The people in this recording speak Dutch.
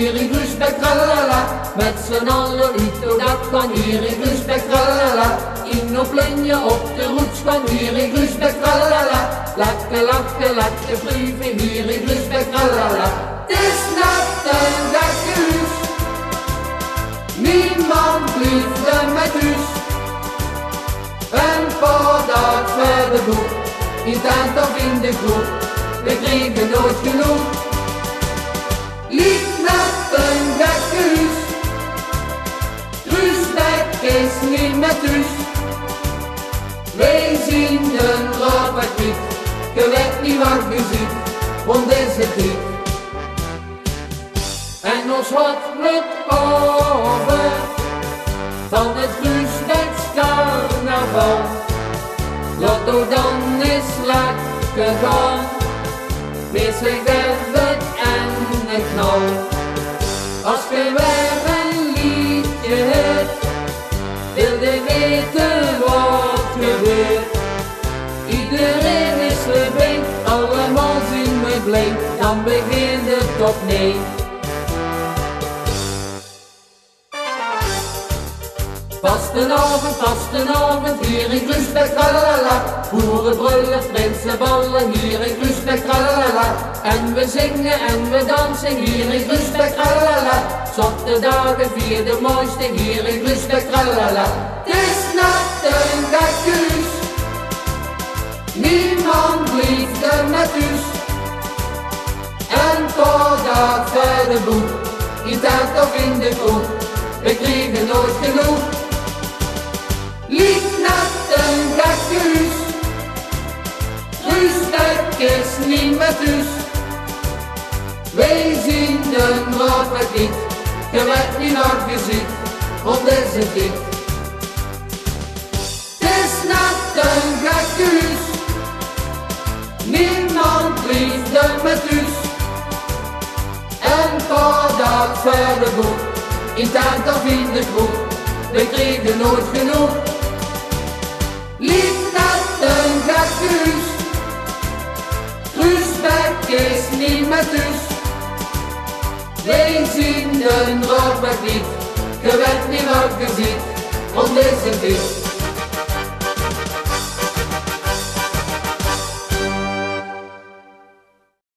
hier in Groesbeek, tralala. Met z'n allen uit dat kan hier in Groesbeek, tralala. In op plunje op de roets kan hier in Groesbeek, tralala. Lekker lachen, lekker vliegen hier in Groesbeek, tralala. Het is net een gekke huis, niemand liefde met huis. En voordat verder boek, in tent of in de kroeg, we kregen nooit genoeg. Lief net een gekke huis, Groesbeek is niet met huis. Wij zien een Robert Piet, je weet niet wat je ziet, want is het niet. En ons hart lukt over van het Groesbeeks carnaval. Lotto dan is lekker gaan, met zijn gevet en een knal. Als je weer een liedje hebt, wilde weten wat gebeurt. Iedereen is erbij, allemaal zien we blij, dan begint het opnieuw. Vastenavond, hier in Groesbeek, tralala. Boeren brullen, prinsen ballen, hier in Groesbeek, tralala. En we zingen en we dansen, hier in Groesbeek, tralala. Zotte dagen, vier de mooiste, hier in Groesbeek, tralala. Het is net een gekke huis, niemand liefde met huis. En voordat verder boek, in tent of in de kroeg, we kregen nooit genoeg. Lief net een gekke huis, Groesbeek is niet met huis. Wij zien een Robert Piet, je weet niet wat je ziet, want is het niet. Het is net een gekke huis, niemand liefde met huis. En voordat verder boek, in tent of in de kroeg, we kregen nooit genoeg. Lief net een gekke huis, Groesbeek is niet met huis. Wij zien een Robert Piet, je weet niet wat je ziet, want is het niet.